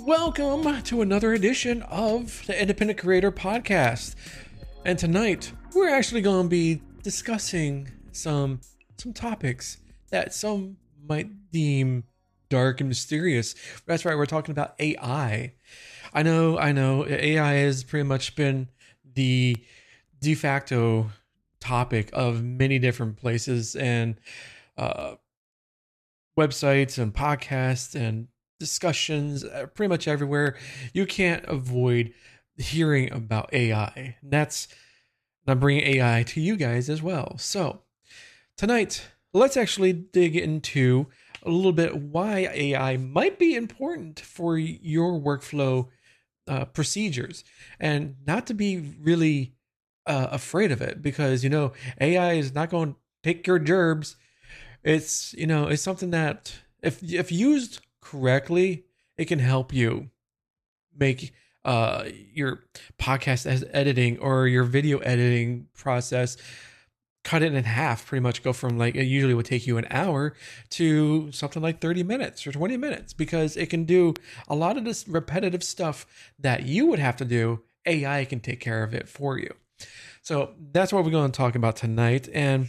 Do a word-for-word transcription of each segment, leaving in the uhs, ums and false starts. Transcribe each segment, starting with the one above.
Welcome to another edition of the Independent Creator Podcast. And tonight, we're actually going to be discussing some some topics that some might deem dark and mysterious. That's right, we're talking about A I. I know, I know, A I has pretty much been the de facto topic of many different places and uh, websites and podcasts and discussions pretty much everywhere. You can't avoid hearing about A I. And that's I'm bringing A I to you guys as well. So tonight, let's actually dig into a little bit why A I might be important for your workflow uh, procedures, and not to be really uh, afraid of it, because you know A I is not going to take your gerbs. It's you know it's something that if if used correctly, it can help you make uh your podcast as editing or your video editing process, cut it in half, pretty much go from like it usually would take you an hour to something like thirty minutes or twenty minutes, because it can do a lot of this repetitive stuff that you would have to do. A I can take care of it for you. So that's what we're going to talk about tonight. And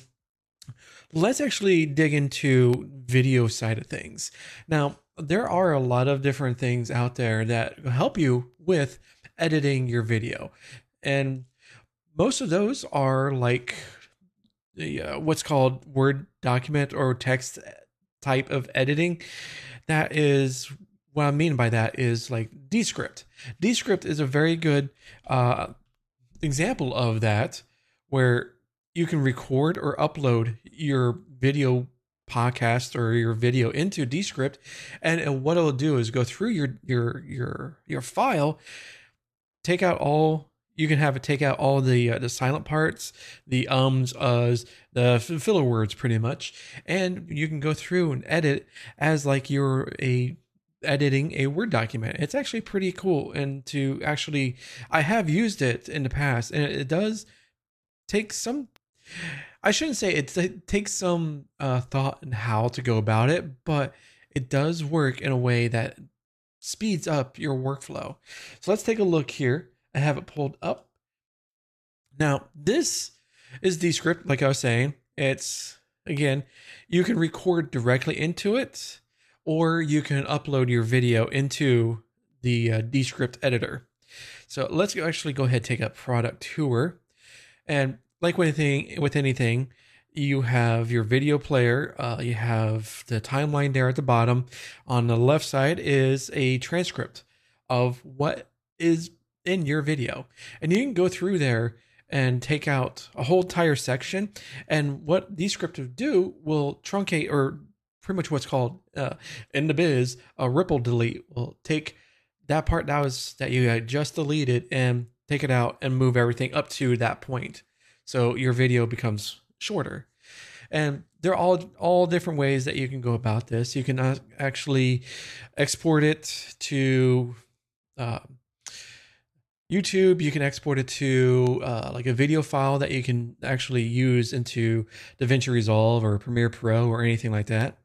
let's actually dig into video side of things. Now, there are a lot of different things out there that help you with editing your video. And most of those are like the, uh, what's called Word document or text type of editing. That is, what I mean by that is like Descript. Descript is a very good uh, example of that, where you can record or upload your video podcast or your video into Descript, and, and what it'll do is go through your your your your file, take out all you can have it take out all the uh, the silent parts, the ums, uhs, the filler words, pretty much, and you can go through and edit as like you're a editing a Word document. It's actually pretty cool, and to actually I have used it in the past, and it, it does take some. I shouldn't say it, it takes some uh, thought in how to go about it, but it does work in a way that speeds up your workflow. So let's take a look here. I have it pulled up. Now, this is Descript, like I was saying. It's, again, you can record directly into it, or you can upload your video into the uh, Descript editor. So let's actually go ahead and take a product tour. And like with anything, with anything, you have your video player. Uh, you have the timeline there at the bottom. On the left side is a transcript of what is in your video, and you can go through there and take out a whole entire section. And what Descript will do will truncate, or pretty much what's called uh, in the biz a ripple delete. Will take that part that was that you had just deleted and take it out and move everything up to that point. So your video becomes shorter. And there are all, all different ways that you can go about this. You can actually export it to uh, YouTube. You can export it to uh, like a video file that you can actually use into DaVinci Resolve or Premiere Pro or anything like that.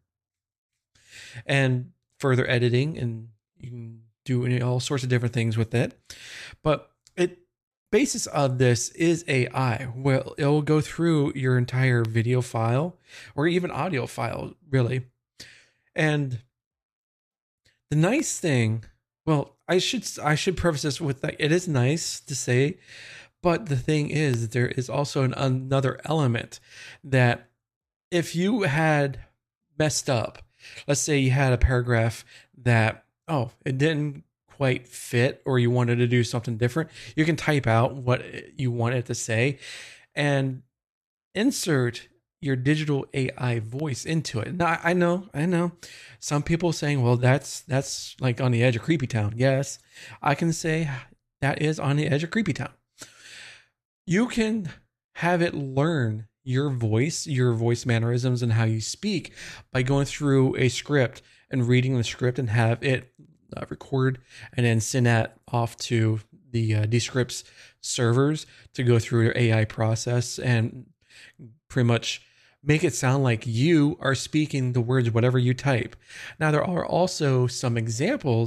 And further editing, and you can do all sorts of different things with it. But it basis of this is A I. Well, it will go through your entire video file or even audio file, really. And the nice thing, well, I should I should preface this with that it is nice to say, but the thing is, there is also an, another element that if you had messed up, let's say you had a paragraph that, oh, it didn't quite fit, or you wanted to do something different, you can type out what you want it to say and insert your digital A I voice into it. Now, I know, I know some people saying, well, that's, that's like on the edge of creepy town. Yes, I can say that is on the edge of creepy town. You can have it learn your voice, your voice mannerisms, and how you speak by going through a script and reading the script, and have it Uh, record and then send that off to the uh, Descript's servers to go through your A I process and pretty much make it sound like you are speaking the words, whatever you type. Now, there are also some examples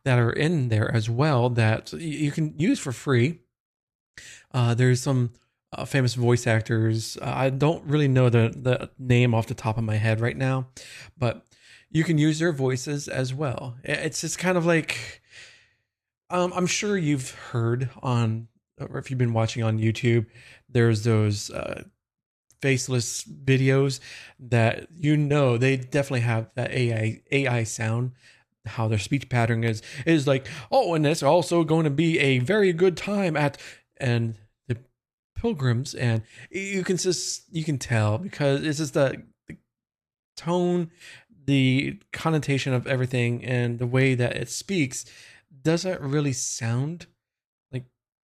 that are in there as well that you can use for free. Uh, there's some uh, famous voice actors. Uh, I don't really know the, the name off the top of my head right now, but you can use their voices as well. It's just kind of like, um, I'm sure you've heard on, or if you've been watching on YouTube, there's those uh, faceless videos that, you know, they definitely have that A I A I sound. How their speech pattern is is like, oh, and it's also going to be a very good time at, and the pilgrims, and you can just you can tell because it's just the, the tone, the connotation of everything, and the way that it speaks doesn't really sound like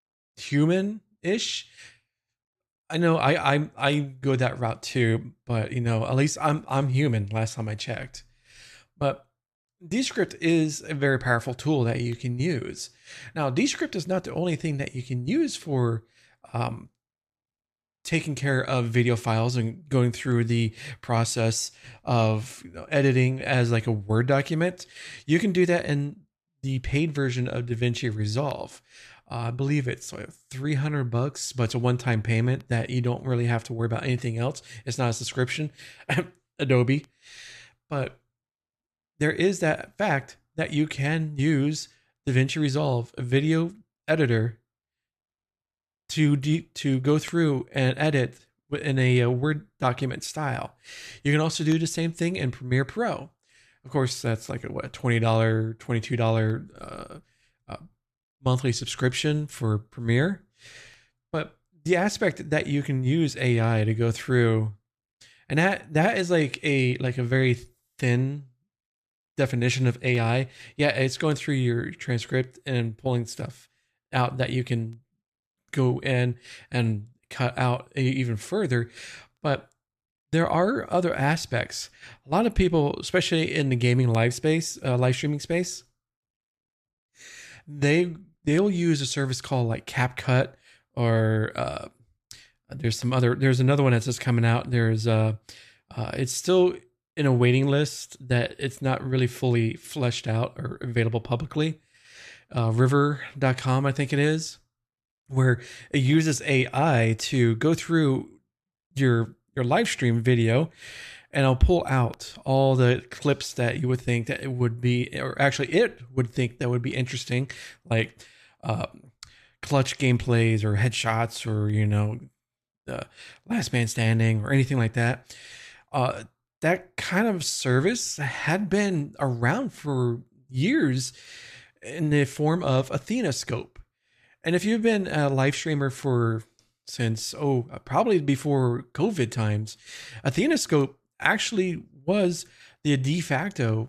human-ish. I know I I I go that route too, but you know, at least I'm I'm human. Last time I checked, but Descript is a very powerful tool that you can use. Now, Descript is not the only thing that you can use for um, taking care of video files and going through the process of, you know, editing as like a Word document. You can do that in the paid version of DaVinci Resolve. Uh, I believe it's like three hundred bucks, but it's a one-time payment that you don't really have to worry about anything else. It's not a subscription, Adobe, but there is that fact that you can use DaVinci Resolve, a video editor, to de- to go through and edit in a, a Word document style. You can also do the same thing in Premiere Pro. Of course, that's like a what twenty dollars, twenty-two dollars uh, uh, monthly subscription for Premiere. But the aspect that you can use A I to go through, and that that is like a like a very thin definition of A I. Yeah, it's going through your transcript and pulling stuff out that you can go in and cut out even further. But there are other aspects. A lot of people, especially in the gaming live space, uh, live streaming space, they they'll use a service called like CapCut, or uh, there's some other. There's another one that's just coming out. There's uh, uh it's still in a waiting list that it's not really fully fleshed out or available publicly. Uh, river dot com, I think it is, where it uses A I to go through your your live stream video, and I'll pull out all the clips that you would think that it would be, or actually it would think that would be interesting, like um, clutch gameplays or headshots, or, you know, uh, last man standing or anything like that. Uh, that kind of service had been around for years in the form of AthenaScope. And if you've been a live streamer for since, oh, probably before COVID times, AthenaScope actually was the de facto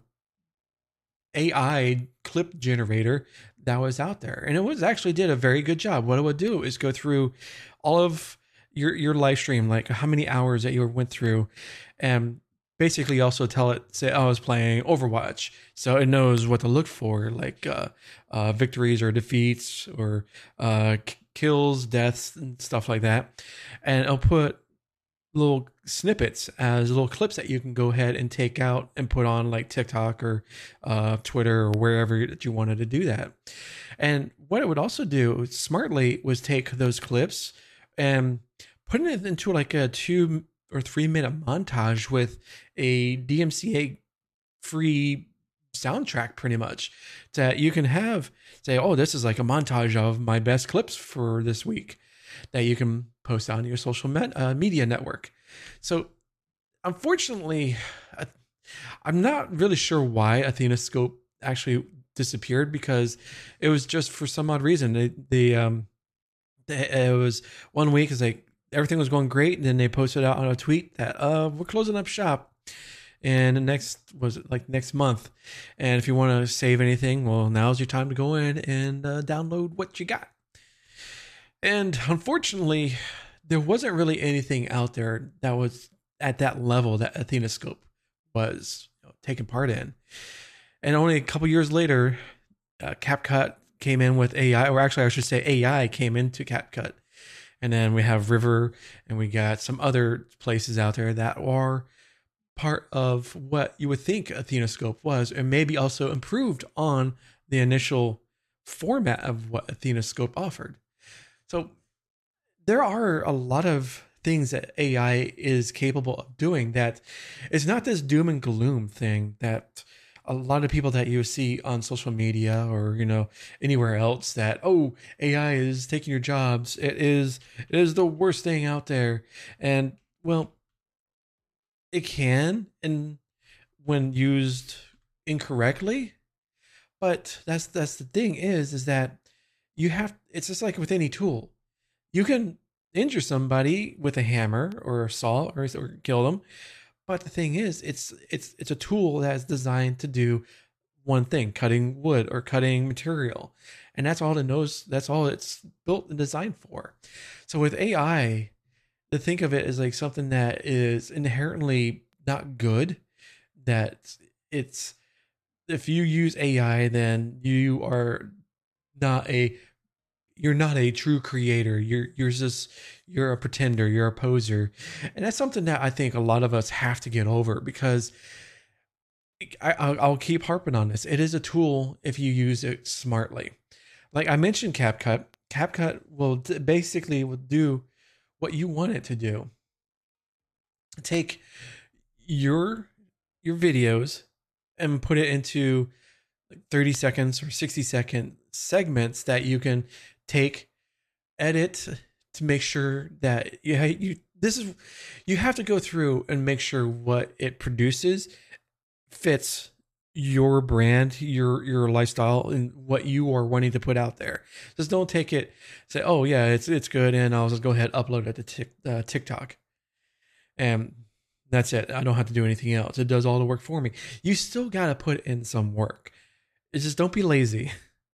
A I clip generator that was out there. And it was actually did a very good job. What it would do is go through all of your, your live stream, like how many hours that you went through, and basically also tell it, say, oh, I was playing Overwatch. So it knows what to look for, like uh, uh, victories or defeats, or uh, k- kills, deaths, and stuff like that. And it'll put little snippets as little clips that you can go ahead and take out and put on like TikTok or uh, Twitter or wherever that you wanted to do that. And what it would also do smartly was take those clips and putting it into like a two or three minute montage with a D M C A free soundtrack, pretty much, that you can have say, oh, this is like a montage of my best clips for this week, that you can post on your social med- uh, media network. So unfortunately, I'm not really sure why AthenaScope actually disappeared, because it was just for some odd reason. They, they um, they, it was one week is like everything was going great, and then they posted out on a tweet that uh we're closing up shop. And the next was like next month. And if you want to save anything, well, now's your time to go in and uh, download what you got. And unfortunately, there wasn't really anything out there that was at that level that AthenaScope was, you know, taking part in. And only a couple years later, uh, CapCut came in with A I, or actually I should say A I came into CapCut. And then we have River, and we got some other places out there that are part of what you would think AthenaScope was, and maybe also improved on the initial format of what Athena-Scope offered. So there are a lot of things that A I is capable of doing that it's not this doom and gloom thing that a lot of people that you see on social media or, you know, anywhere else that, oh, A I is taking your jobs. It is, it is the worst thing out there. And well, it can, and when used incorrectly, but that's, that's the thing is, is that you have, it's just like with any tool, you can injure somebody with a hammer or a saw or, or kill them. But the thing is, it's it's it's a tool that's designed to do one thing: cutting wood or cutting material, and that's all it knows. That's all it's built and designed for. So with A I, to think of it as like something that is inherently not good, that it's if you use A I, then you are not a you're not a true creator. You're you're just you're a pretender. You're a poser, and that's something that I think a lot of us have to get over because I, I'll, I'll keep harping on this. It is a tool if you use it smartly. Like I mentioned, CapCut. CapCut will d- basically will do what you want it to do. Take your your videos and put it into like thirty seconds or sixty second segments that you can take, edit to make sure that you, you this is you have to go through and make sure what it produces fits your brand, your your lifestyle, and what you are wanting to put out there. Just don't take it, say, oh yeah, it's it's good, and I'll just go ahead and upload it to tic, uh, TikTok, and that's it. I don't have to do anything else. It does all the work for me. You still got to put in some work. It's just don't be lazy.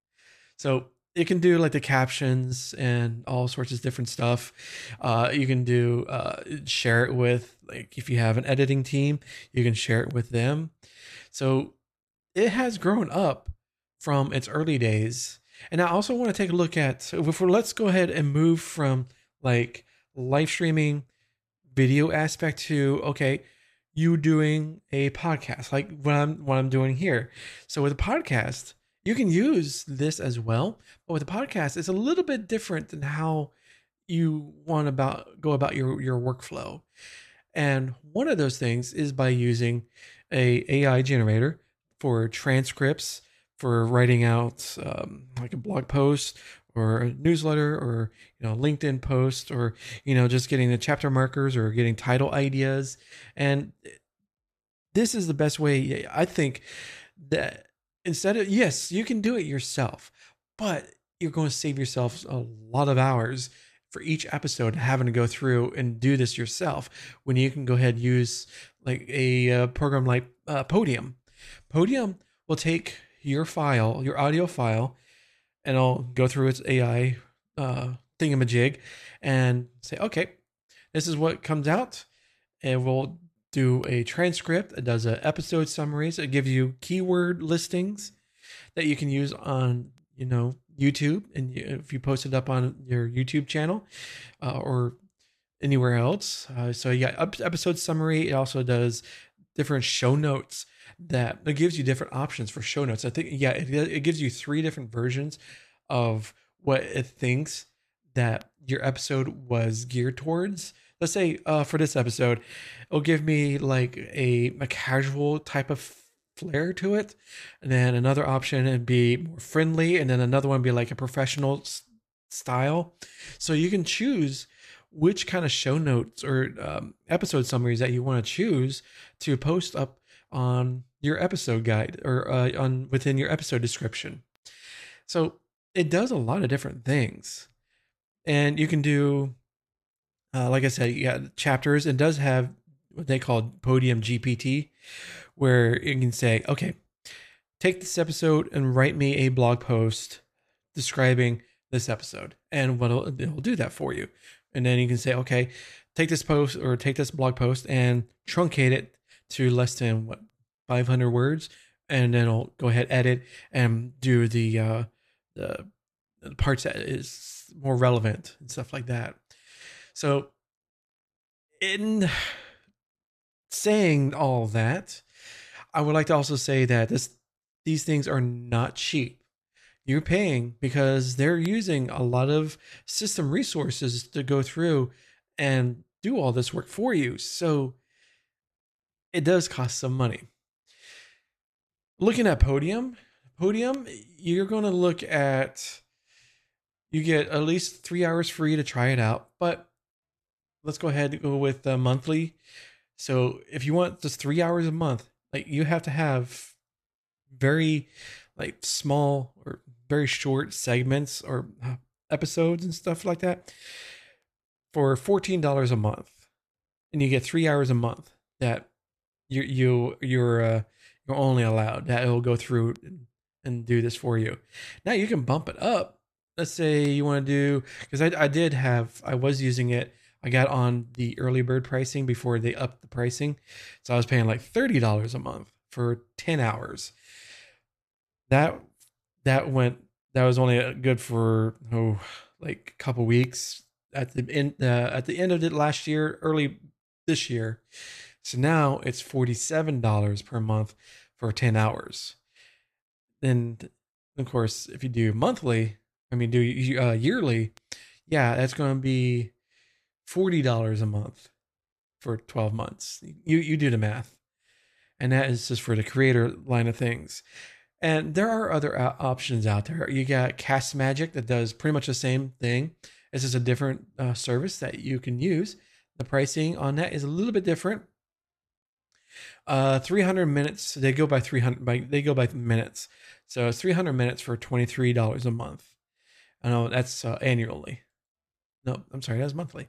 So it can do like the captions and all sorts of different stuff. Uh, you can do uh, share it with, like, if you have an editing team, you can share it with them. So it has grown up from its early days. And I also want to take a look at, so if we're, let's go ahead and move from like live streaming video aspect to, okay, you doing a podcast, like what I'm, what I'm doing here. So with a podcast, you can use this as well, but with a podcast, it's a little bit different than how you want about go about your, your workflow. And one of those things is by using a AI generator for transcripts, for writing out um, like a blog post or a newsletter or, you know, LinkedIn post, or, you know, just getting the chapter markers or getting title ideas. And this is the best way, I think, that instead of, yes, you can do it yourself, but you're going to save yourself a lot of hours for each episode having to go through and do this yourself, when you can go ahead and use like a uh, program like uh, Podium. Podium will take your file, your audio file, and I'll go through its A I uh, thingamajig and say, okay, this is what comes out. And we'll do a transcript. It does an episode summaries. It gives you keyword listings that you can use on, you know, YouTube. And if you post it up on your YouTube channel uh, or anywhere else. Uh, so yeah, episode summary. It also does different show notes that it gives you different options for show notes. I think, yeah, it, it gives you three different versions of what it thinks that your episode was geared towards. Let's say uh, for this episode, it'll give me like a, a casual type of flair to it. And then another option would be more friendly. And then another one would be like a professional s- style. So you can choose which kind of show notes or um, episode summaries that you want to choose to post up on your episode guide or uh, on within your episode description. So it does a lot of different things. And you can do, uh, like I said, yeah, chapters. It does have what they call Podium G P T, where you can say, okay, take this episode and write me a blog post describing this episode. And what it'll, it'll do that for you. And then you can say, okay, take this post or take this blog post and truncate it to less than what, five hundred words. And then I'll go ahead, edit, and do the, uh, the, the parts that is more relevant and stuff like that. So in saying all that, I would like to also say that this, these things are not cheap. You're paying because they're using a lot of system resources to go through and do all this work for you. So it does cost some money. Looking at Podium, Podium, you're going to look at, you get at least three hours free to try it out, but let's go ahead and go with the monthly. So if you want just three hours a month, like you have to have very like small or very short segments or episodes and stuff like that for fourteen dollars a month, and you get three hours a month that you you you're uh, you're only allowed. That it'll go through and do this for you. Now you can bump it up. Let's say you want to do, because I I did have I was using it. I got on the early bird pricing before they upped the pricing. So I was paying like thirty dollars a month for ten hours. That that went that was only good for oh like a couple weeks at the end uh, at the end of it last year, early this year. So now it's forty-seven dollars per month for ten hours. Then of course, if you do monthly, I mean do uh, yearly, yeah, that's going to be forty dollars a month for twelve months. You you do the math. And that is just for the creator line of things. And there are other uh, options out there. You got Cast Magic that does pretty much the same thing. This is a different uh, service that you can use. The pricing on that is a little bit different. Uh, three hundred minutes. They go by three hundred. By they go by minutes. So it's three hundred minutes for twenty-three dollars a month. I know that's uh, annually. No, I'm sorry, that's monthly.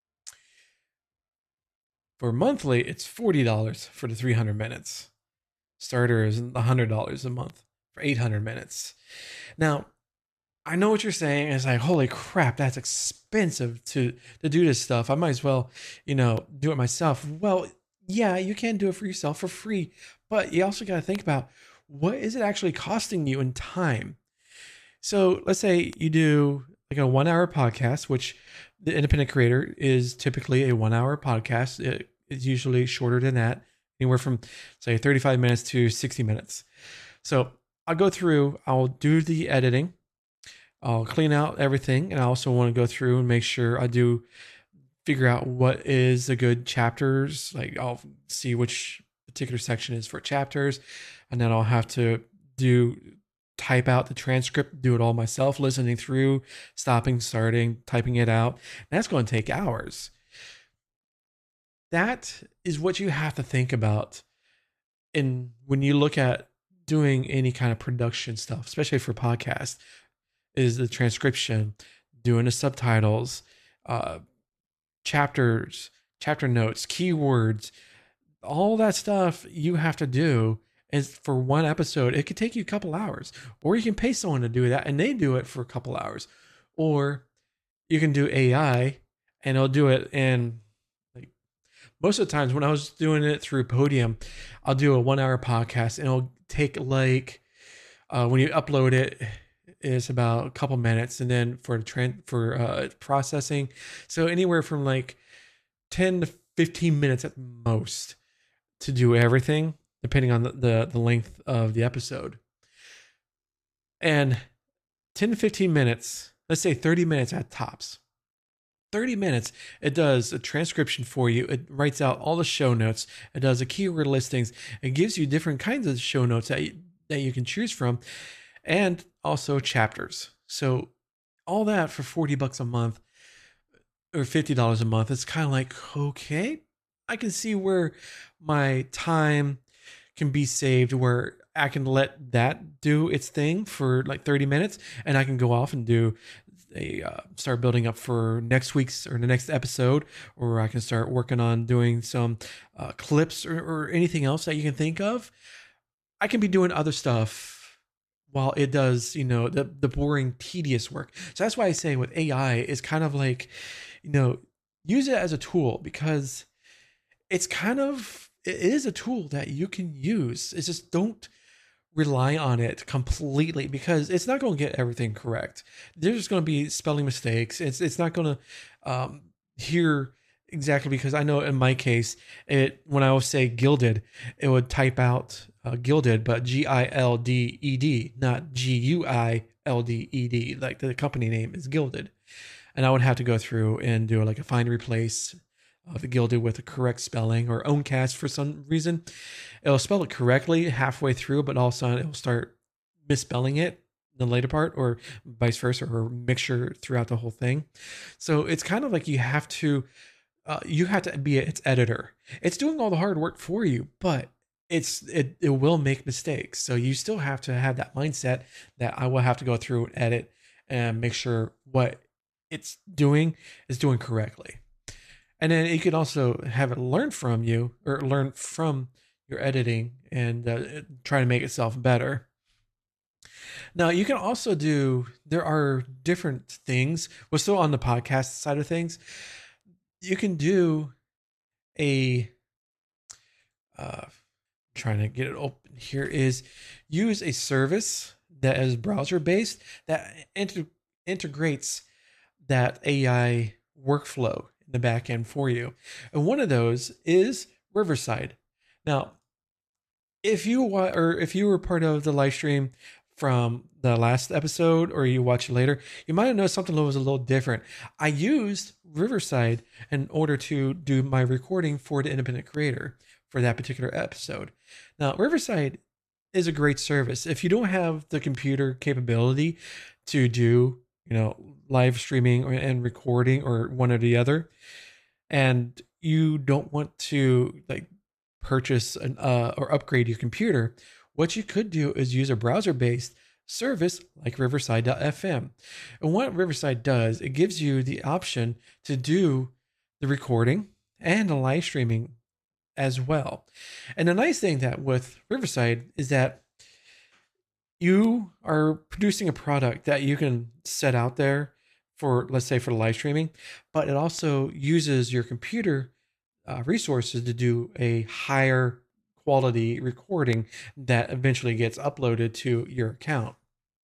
For monthly, it's forty dollars for the three hundred minutes. Starter is one hundred dollars a month for eight hundred minutes. Now, I know what you're saying. It's like, holy crap, that's expensive to, to do this stuff. I might as well, you know, do it myself. Well, yeah, you can do it for yourself for free. But you also got to think about, what is it actually costing you in time? So let's say you do like a one hour podcast, which the independent creator is typically a one hour podcast. It is usually shorter than that, anywhere from say thirty-five minutes to sixty minutes. So I'll go through, I'll do the editing, I'll clean out everything. And I also want to go through and make sure I do figure out what is the good chapters. Like I'll see which particular section is for chapters. And then I'll have to do type out the transcript, do it all myself, listening through, stopping, starting, typing it out. And that's going to take hours. That is what you have to think about. And when you look at doing any kind of production stuff, especially for podcasts, is the transcription, doing the subtitles, uh, chapters, chapter notes, keywords, all that stuff you have to do. Is for one episode, it could take you a couple hours, or you can pay someone to do that and they do it for a couple hours, or you can do A I and it'll do it in like most of the times when I was doing it through Podium, I'll do a one hour podcast and it'll take like, uh, when you upload it, it's about a couple minutes. And then for trend for uh, processing, so anywhere from like ten to fifteen minutes at most to do everything, depending on the, the, the length of the episode. And ten to fifteen minutes, let's say thirty minutes at tops. thirty minutes, it does a transcription for you. It writes out all the show notes. It does a keyword listings. It gives you different kinds of show notes that you, that you can choose from, and also chapters. So all that for forty bucks a month or fifty dollars a month. It's kind of like, okay, I can see where my time can be saved, where I can let that do its thing for like thirty minutes, and I can go off and do a uh, start building up for next week's or the next episode, or I can start working on doing some uh, clips or, or anything else that you can think of. I can be doing other stuff while it does, you know, the the boring, tedious work. So that's why I say with A I is kind of like, you know, use it as a tool, because it's kind of, it is a tool that you can use. It's just don't rely on it completely, because it's not going to get everything correct. There's going to be spelling mistakes. It's it's not going to um, hear exactly, because I know in my case, it when I would say gilded, it would type out uh, Gilded, but G I L D E D, not G U I L D E D. Like the company name is Gilded. And I would have to go through and do like a find replace of the Gilded with the correct spelling, or Owncast for some reason. It'll spell it correctly halfway through, but all of a sudden it'll start misspelling it in the later part, or vice versa, or mixture throughout the whole thing. So it's kind of like you have to, uh, you have to be its editor. It's doing all the hard work for you, but it's it, it will make mistakes. So you still have to have that mindset that I will have to go through and edit and make sure what it's doing is doing correctly. And then you can also have it learn from you, or learn from your editing, and uh, try to make itself better. Now you can also do, there are different things. We're still on the podcast side of things. You can do a, uh, trying to get it open here, is use a service that is browser based that inter- integrates that A I workflow in the back end for you. And one of those is Riverside. Now, if you wa- or if you were part of the live stream from the last episode, or you watch it later, you might have noticed something that was a little different. I used Riverside in order to do my recording for the independent creator for that particular episode. Now, Riverside is a great service. If you don't have the computer capability to do, you know, live streaming or, and recording, or one or the other, and you don't want to like purchase an uh, or upgrade your computer, what you could do is use a browser-based service like Riverside dot f m. And what Riverside does, it gives you the option to do the recording and the live streaming as well. And the nice thing that with Riverside is that you are producing a product that you can set out there for, let's say, for the live streaming, but it also uses your computer uh, resources to do a higher quality recording that eventually gets uploaded to your account.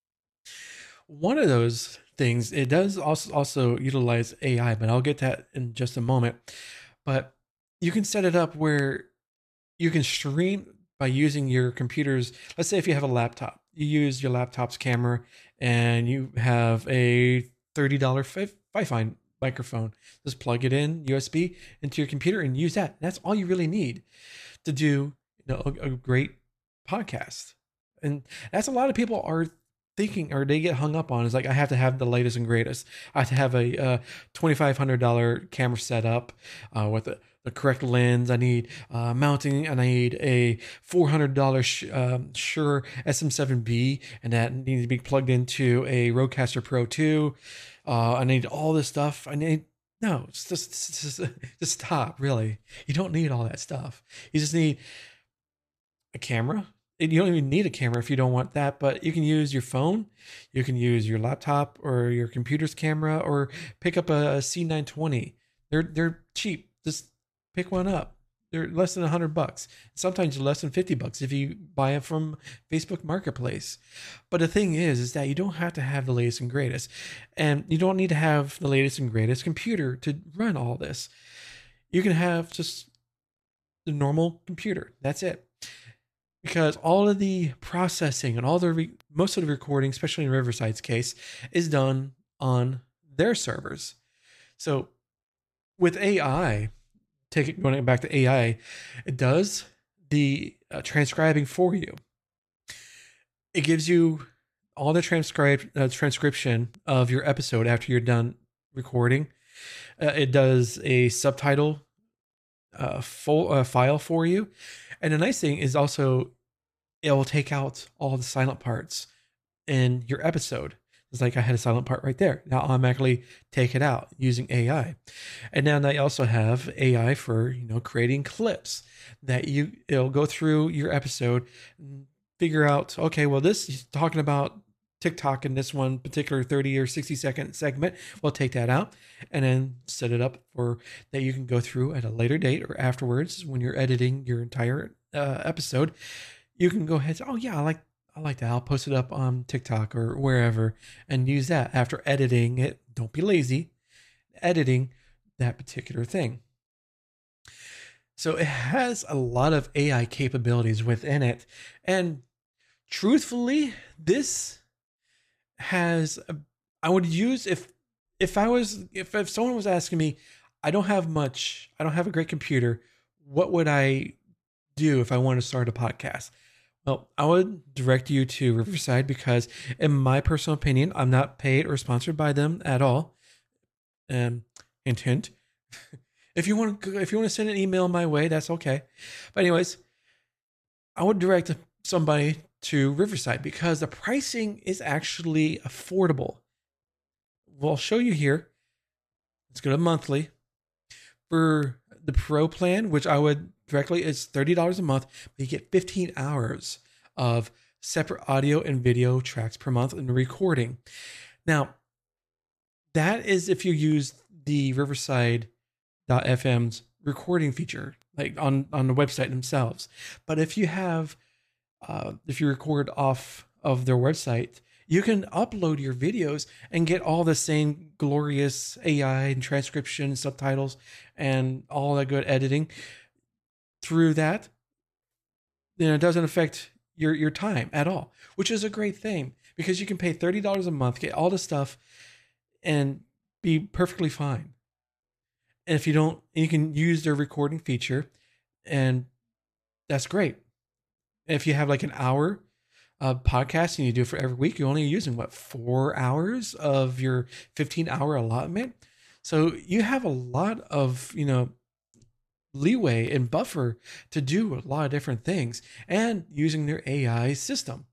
One of those things, it does also also utilize A I, but I'll get that in just a moment. But you can set it up where you can stream by using your computer's, let's say if you have a laptop, you use your laptop's camera and you have a thirty dollars Fi-Fi microphone. Just plug it in U S B into your computer and use that. That's all you really need to do, you know, a, a great podcast. And that's a lot of people are thinking, or they get hung up on, is like, I have to have the latest and greatest. I have to have a uh, twenty-five hundred dollars camera set up uh, with the, the correct lens. I need uh, mounting, and I need a four hundred dollars sh- um, Shure S M seven B, and that needs to be plugged into a Rodecaster Pro two. Uh, I need all this stuff. I need, no, just, just, just, just stop, really. You don't need all that stuff. You just need a camera. You don't even need a camera if you don't want that, but you can use your phone, you can use your laptop or your computer's camera, or pick up a, a C nine twenty. They're they're cheap. Just pick one up. They're less than a hundred bucks. Sometimes less than fifty bucks if you buy it from Facebook Marketplace. But the thing is, is that you don't have to have the latest and greatest, and you don't need to have the latest and greatest computer to run all this. You can have just the normal computer. That's it. Because all of the processing and all the re- most of the recording, especially in Riverside's case, is done on their servers. So with A I, take it, going back to A I, it does the uh, transcribing for you. It gives you all the transcribe uh, transcription of your episode after you're done recording. Uh, it does a subtitle uh, full uh, file for you. And the nice thing is also, it will take out all the silent parts in your episode. It's like I had a silent part right there. Now automatically take it out using A I. And then I also have A I for, you know, creating clips that you, it'll go through your episode and figure out, okay, well, this is talking about TikTok in this one particular thirty or sixty second segment. We'll take that out and then set it up for that you can go through at a later date or afterwards when you're editing your entire uh, episode. You can go ahead and say, oh yeah, I like I like that. I'll post it up on TikTok or wherever and use that after editing it. Don't be lazy. Editing that particular thing. So it has a lot of A I capabilities within it. And truthfully, this has a, I would use if if I was if, if someone was asking me, I don't have much, I don't have a great computer, what would I do if I want to start a podcast? Well, I would direct you to Riverside because, in my personal opinion, I'm not paid or sponsored by them at all. Um, hint, hint. If you want to, if you want to send an email my way, that's okay. But anyways, I would direct somebody to Riverside because the pricing is actually affordable. Well, I'll show you here. Let's go to monthly. For the Pro plan, which I would directly, it's thirty dollars a month, but you get fifteen hours of separate audio and video tracks per month and recording. Now, that is if you use the Riverside dot f m's recording feature, like on, on the website themselves. But if you have, uh, if you record off of their website, you can upload your videos and get all the same glorious A I and transcription, subtitles, and all that good editing through that. You know, it doesn't affect your, your time at all, which is a great thing because you can pay thirty dollars a month, get all the stuff, and be perfectly fine. And if you don't, you can use their recording feature, and that's great. If you have like an hour of podcast and you do it for every week, you're only using what, four hours of your fifteen hour allotment. So you have a lot of, you know, leeway and buffer to do a lot of different things and using their A I system.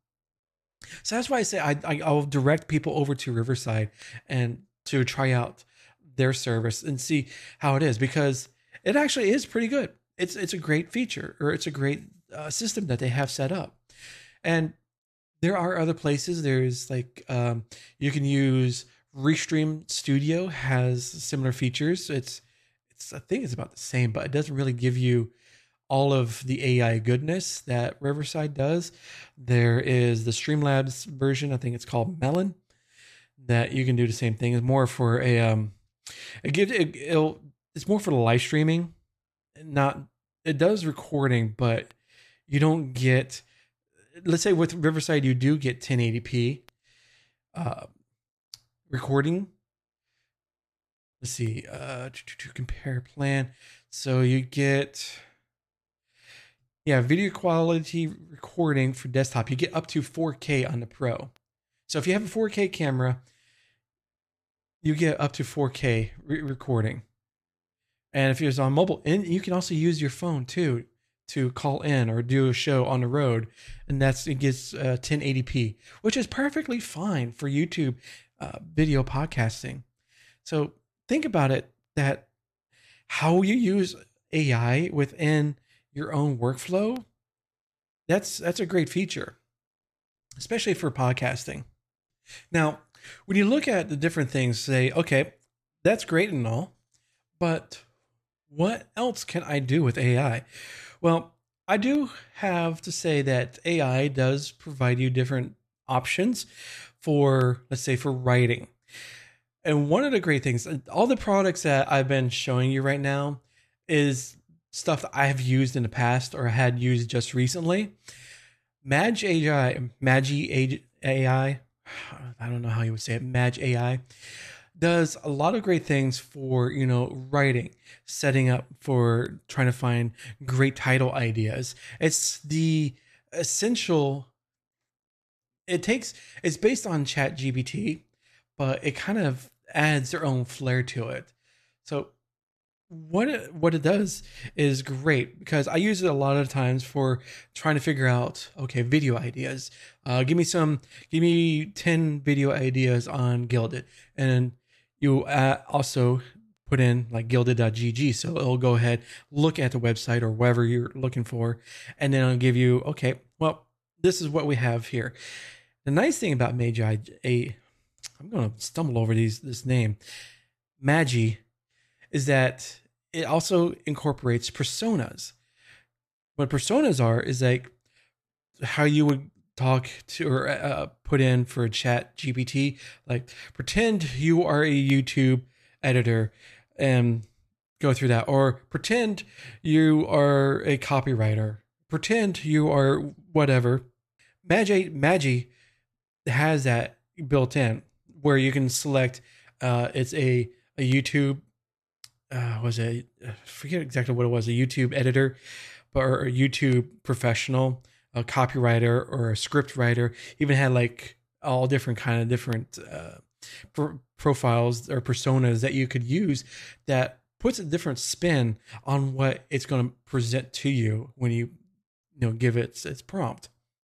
So that's why I say I, I I'll direct people over to Riverside and to try out their service and see how it is, because it actually is pretty good. It's it's a great feature, or it's a great uh, system that they have set up. And there are other places. There's like um, you can use Restream Studio, has similar features. It's it's I think it's about the same, but it doesn't really give you all of the A I goodness that Riverside does. There is the Streamlabs version. I think it's called Melon, that you can do the same thing. It's more for a um, it gives it, it'll it's more for the live streaming. Not it does recording, but you don't get. Let's say with Riverside, you do get ten eighty p uh, recording. Let's see, uh, to, to compare plan. So you get, yeah, video quality recording for desktop. You get up to four K on the Pro. So if you have a four K camera, you get up to four K re- recording. And if it's on mobile, and you can also use your phone too to call in or do a show on the road, and that's it gets uh, ten eighty p, which is perfectly fine for YouTube uh, video podcasting. So think about it, that how you use A I within your own workflow. That's that's a great feature, especially for podcasting. Now, when you look at the different things, say, okay, that's great and all, but what else can I do with A I? Well, I do have to say that A I does provide you different options for, let's say, for writing. And one of the great things, all the products that I've been showing you right now is stuff that I have used in the past or had used just recently. Maj A I, Magi A I, I don't know how you would say it, Maj A I, does a lot of great things for, you know, writing, setting up for trying to find great title ideas. It's the essential, it takes, it's based on ChatGPT, but it kind of adds their own flair to it. So what it, what it does is great, because I use it a lot of times for trying to figure out, okay, video ideas. Uh, give me some, give me ten video ideas on Gilded. And you uh, also put in like gilded dot g g. So it'll go ahead, look at the website or whatever you're looking for. And then it'll give you, okay, well, this is what we have here. The nice thing about Magi, a, I'm going to stumble over these, this name, Magi, is that it also incorporates personas. What personas are is like how you would talk to or uh, put in for Chat G P T, like pretend you are a YouTube editor and go through that, or pretend you are a copywriter, pretend you are whatever. Magi Magi has that built in where you can select. Uh, it's a a YouTube. Uh, was it? I forget exactly what it was. A YouTube editor, or a YouTube professional, a copywriter, or a script writer. Even had like all different kind of different uh, pro- profiles or personas that you could use. That puts a different spin on what it's going to present to you when you, you know, give it its prompt.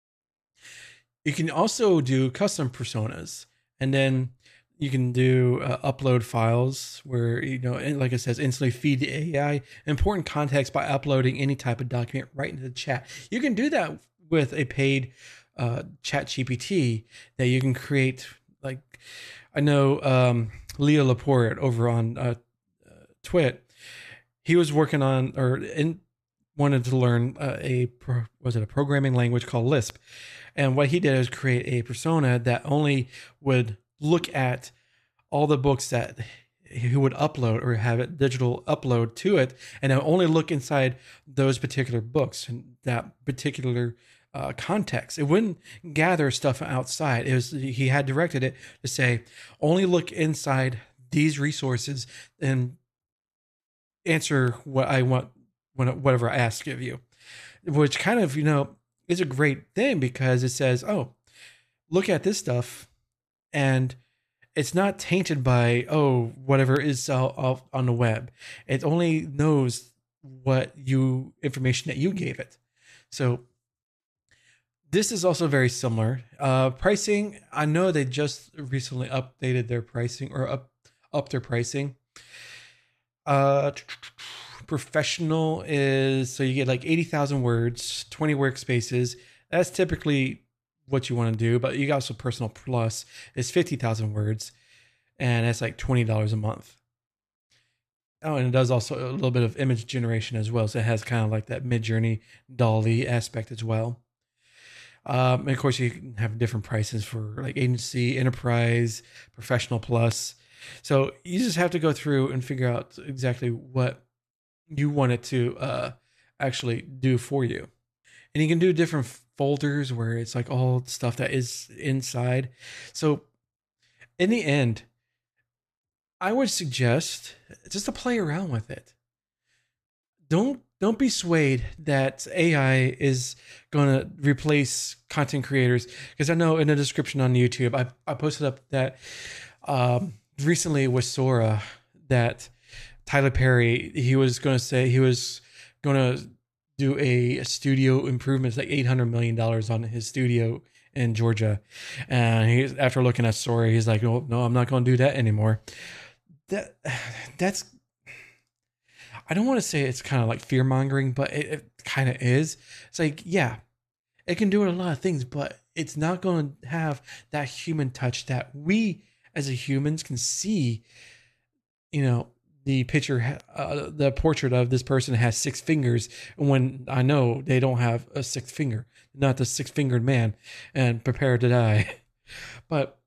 You can also do custom personas, and then you can do uh, upload files where, you know, and like it says, instantly feed the A I important context by uploading any type of document right into the chat. You can do that with a paid uh, Chat G P T that you can create. Like, I know um, Leo Laporte over on uh, uh, Twit, he was working on or in, wanted to learn uh, a pro, was it a programming language called Lisp, and what he did is create a persona that only would look at all the books that he would upload or have it digital upload to it, and only look inside those particular books and that particular uh, context. It wouldn't gather stuff outside. It was, he had directed it to say, only look inside these resources and answer what I want, whatever I ask of you, which kind of, you know, is a great thing because it says, oh, look at this stuff. And it's not tainted by, oh, whatever is uh, on the web. It only knows what you information that you gave it. So this is also very similar. Uh, pricing, I know they just recently updated their pricing or up up their pricing. Uh, professional is, so you get like eighty thousand words, twenty workspaces. That's typically what you want to do, but you got also personal plus is fifty thousand words, and that's like twenty dollars a month. Oh, and it does also a little bit of image generation as well. So it has kind of like that Midjourney DALL-E aspect as well. Um, and of course you can have different prices for like agency, enterprise, professional plus. So you just have to go through and figure out exactly what you want it to uh, actually do for you. And you can do different folders where it's like all stuff that is inside. So in the end, I would suggest just to play around with it. Don't don't be swayed that A I is going to replace content creators, because I know in the description on YouTube, I, I posted up that um, recently with Sora that Tyler Perry, he was going to say he was going to do a, a studio improvements, like eight hundred million dollars on his studio in Georgia. And he, after looking at Sora, he's like, oh, no, I'm not going to do that anymore. That That's, I don't want to say it's kind of like fear mongering, but it, it kind of is. It's like, yeah, it can do a lot of things, but it's not going to have that human touch that we as a humans can see. You know, the picture, uh, the portrait of this person has six fingers, when I know they don't have a sixth finger, not the six fingered man, and prepare to die. But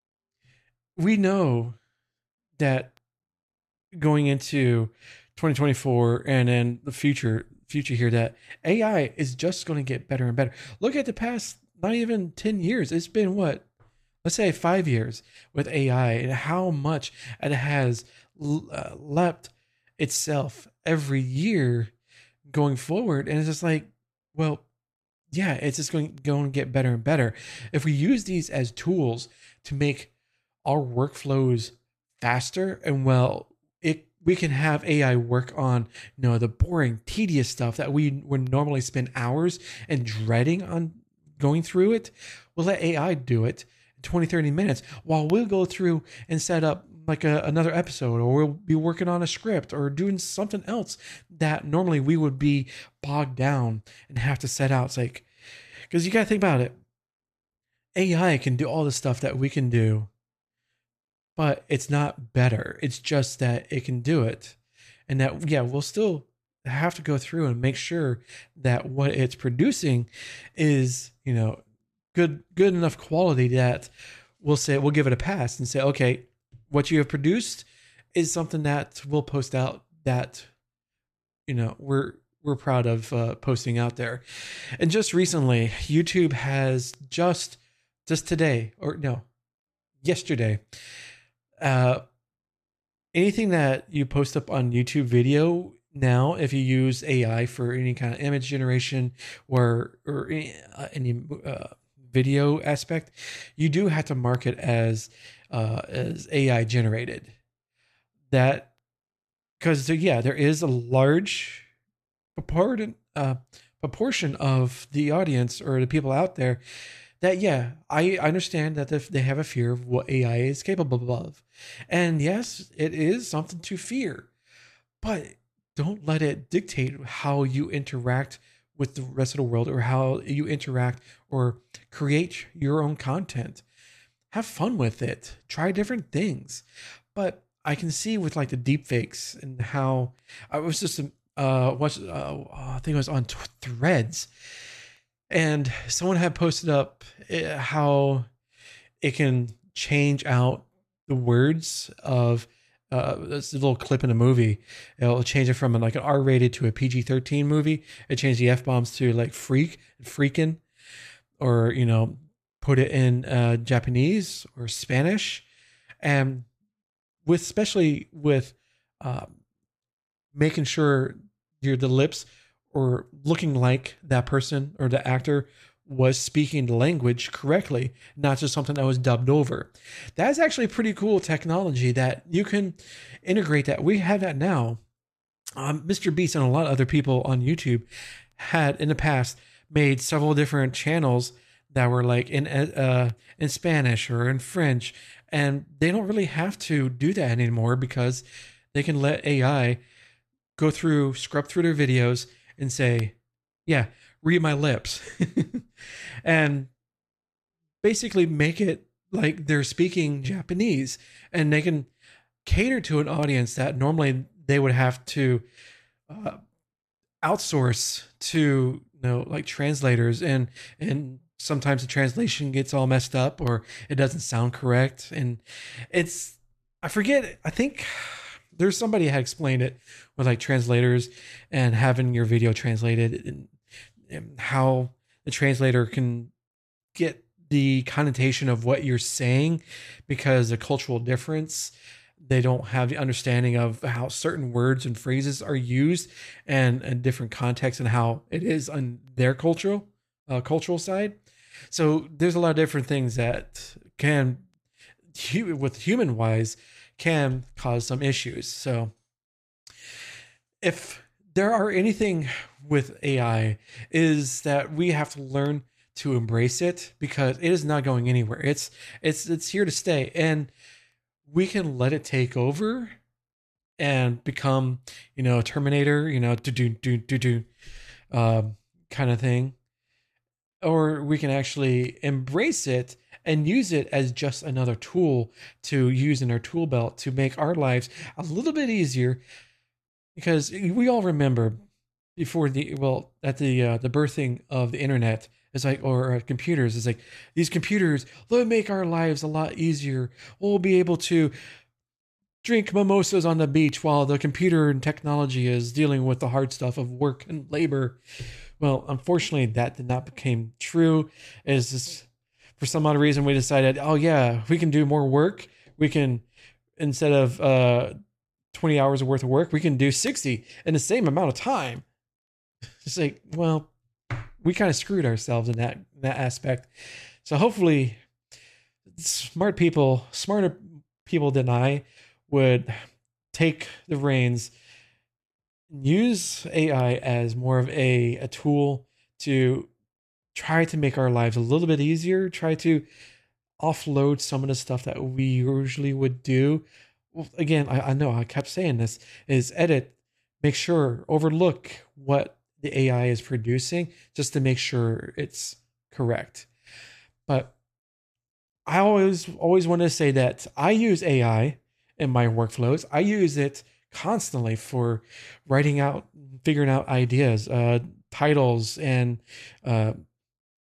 we know that going into twenty twenty-four and then the future future here, that A I is just going to get better and better. Look at the past, not even ten years. It's been what, let's say five years with A I, and how much it has uh, leapt itself every year going forward. And it's just like, well, yeah, it's just going, going to get better and better. If we use these as tools to make our workflows faster, and well, it we can have A I work on, you know, the boring, tedious stuff that we would normally spend hours and dreading on going through it. We'll let A I do it in twenty, thirty minutes while we'll go through and set up like a, another episode, or we'll be working on a script or doing something else that normally we would be bogged down and have to set out. It's like, because you got to think about it. A I can do all the stuff that we can do, but it's not better. It's just that it can do it. And that, yeah, we'll still have to go through and make sure that what it's producing is, you know, good, good enough quality that we'll say, we'll give it a pass and say, okay, what you have produced is something that we'll post out that, you know, we're we're proud of uh, posting out there. And just recently, YouTube has just just today, or no, yesterday, uh, anything that you post up on YouTube video now, if you use A I for any kind of image generation or or any, uh, any uh, video aspect, you do have to mark it as uh, as A I generated. That because yeah, there is a large proportion uh, proportion of the audience or the people out there that yeah, I understand that they have a fear of what A I is capable of, and yes, it is something to fear, but don't let it dictate how you interact with the rest of the world or how you interact or create your own content. Have fun with it. Try different things. But I can see with like the deep fakes and how I was just uh watch uh, I think it was on Threads, and someone had posted up how it can change out the words of uh this little clip in a movie. It'll change it from like an R rated to a P G thirteen movie. It changed the F bombs to like freak, freaking, or, you know, put it in uh, Japanese or Spanish. And with, especially with uh, making sure your, the lips or looking like that person or the actor was speaking the language correctly, not just something that was dubbed over. That's actually pretty cool technology that you can integrate that. We have that now. Um, Mister Beast and a lot of other people on YouTube had in the past made several different channels that were like in uh, in Spanish or in French, and they don't really have to do that anymore because they can let A I go through, scrub through their videos and say, yeah, read my lips. And basically make it like they're speaking Japanese, and they can cater to an audience that normally they would have to uh, outsource to, you know, like translators, and and sometimes the translation gets all messed up or it doesn't sound correct. And it's, I forget, I think there's somebody had explained it with like translators and having your video translated, and, and how the translator can get the connotation of what you're saying because the cultural difference. They don't have the understanding of how certain words and phrases are used, and a different context and how it is on their cultural uh, cultural side. So there's a lot of different things that can, with human wise, can cause some issues. So if there are anything with A I, is that we have to learn to embrace it, because it is not going anywhere. It's it's it's here to stay, and we can let it take over and become, you know, a Terminator, you know, do do do do do, um, kind of thing, or we can actually embrace it and use it as just another tool to use in our tool belt to make our lives a little bit easier. Because we all remember before the, well, at the uh, the birthing of the internet, it's like, or uh, computers, it's like, these computers, they'll make our lives a lot easier. We'll be able to drink mimosas on the beach while the computer and technology is dealing with the hard stuff of work and labor. Well, unfortunately, that did not become true. Is this, for some odd reason, we decided, oh yeah, we can do more work. We can, instead of uh, twenty hours worth of work, we can do sixty in the same amount of time. It's like, well, we kind of screwed ourselves in that that aspect. So hopefully, smart people, smarter people than I, would take the reins, use A I as more of a, a tool to try to make our lives a little bit easier, try to offload some of the stuff that we usually would do. Well, again, I, I know I kept saying this, is edit, make sure, overlook what the A I is producing just to make sure it's correct. But I always, always want to say that I use A I in my workflows. I use it constantly for writing out, figuring out ideas, uh, titles, and uh,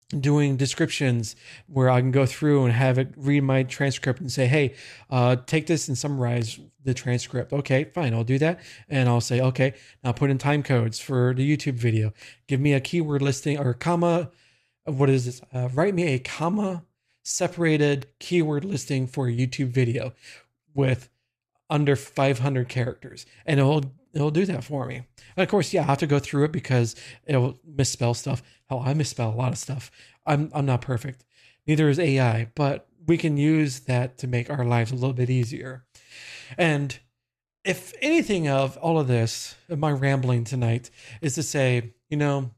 doing descriptions where I can go through and have it read my transcript and say, hey, uh, take this and summarize the transcript. Okay, fine, I'll do that. And I'll say, okay, now put in time codes for the YouTube video. Give me a keyword listing or comma. What is this? Uh, write me a comma separated keyword listing for a YouTube video with under five hundred characters. And it'll it'll do that for me. And of course, yeah, I have to go through it because it'll misspell stuff. Hell, I misspell a lot of stuff. I'm I'm not perfect. Neither is A I, but we can use that to make our lives a little bit easier. And if anything of all of this, of my rambling tonight, is to say, you know,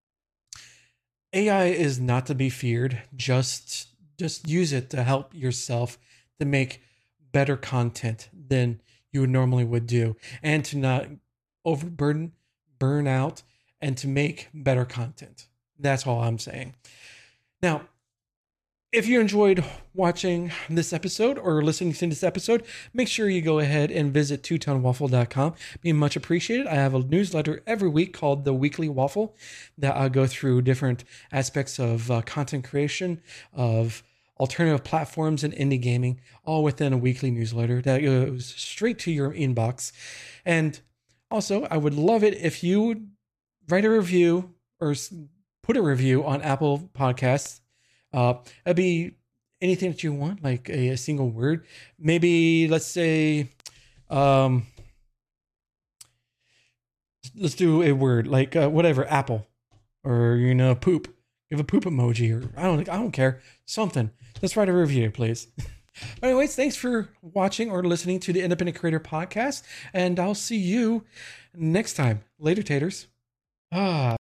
A I is not to be feared. Just just use it to help yourself to make better content than you normally would do, and to not overburden, burn out, and to make better content. That's all I'm saying. Now, if you enjoyed watching this episode or listening to this episode, make sure you go ahead and visit two tone waffle dot com. Be much appreciated. I have a newsletter every week called The Weekly Waffle that I go through different aspects of uh, content creation, of alternative platforms and indie gaming, all within a weekly newsletter that goes straight to your inbox. And also, I would love it if you would write a review or put a review on Apple Podcasts. Uh, it'd be anything that you want, like a, a single word. Maybe, let's say, um, let's do a word like uh, whatever, apple, or, you know, poop. Give a poop emoji, or I don't, I don't care, something. Let's write a review, please. But anyways, thanks for watching or listening to the Independent Creator Podcast, and I'll see you next time. Later, taters. Ah.